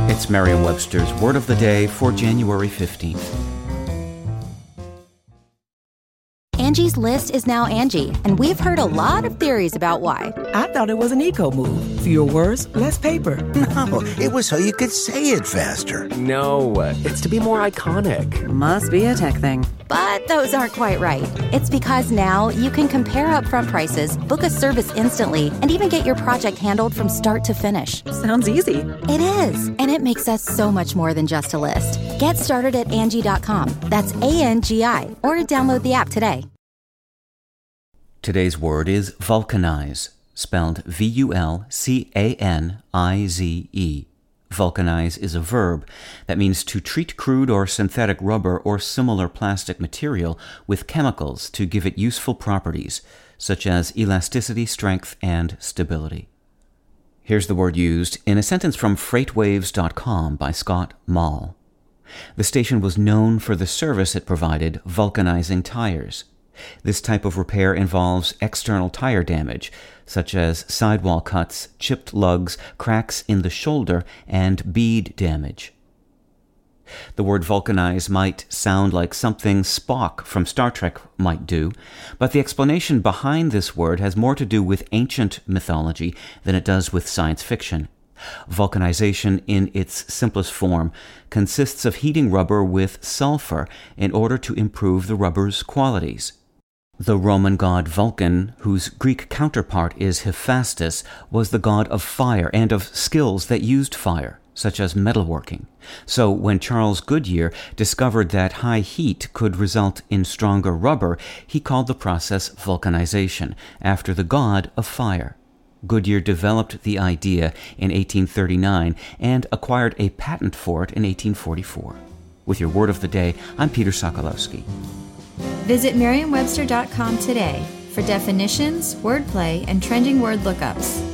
It's Merriam-Webster's Word of the Day for January 15th. Angie's List is now Angie, and we've heard a lot of theories about why. I thought it was an eco move. Fewer words, less paper. No, it was so you could say it faster. No, it's to be more iconic. Must be a tech thing. But those aren't quite right. It's because now you can compare upfront prices, book a service instantly, and even get your project handled from start to finish. Sounds easy. It is, and it makes us so much more than just a list. Get started at Angie.com. That's ANGI, or download the app today. Today's word is vulcanize, spelled V-U-L-C-A-N-I-Z-E. Vulcanize is a verb that means to treat crude or synthetic rubber or similar plastic material with chemicals to give it useful properties, such as elasticity, strength, and stability. Here's the word used in a sentence from FreightWaves.com by Scott Mall. The station was known for the service it provided, vulcanizing tires. This type of repair involves external tire damage, such as sidewall cuts, chipped lugs, cracks in the shoulder, and bead damage. The word vulcanize might sound like something Spock from Star Trek might do, but the explanation behind this word has more to do with ancient mythology than it does with science fiction. Vulcanization in its simplest form consists of heating rubber with sulfur in order to improve the rubber's qualities. The Roman god Vulcan, whose Greek counterpart is Hephaestus, was the god of fire and of skills that used fire, such as metalworking. So when Charles Goodyear discovered that high heat could result in stronger rubber, he called the process vulcanization, after the god of fire. Goodyear developed the idea in 1839 and acquired a patent for it in 1844. With your Word of the Day, I'm Peter Sokolowski. Visit Merriam-Webster.com today for definitions, wordplay, and trending word lookups.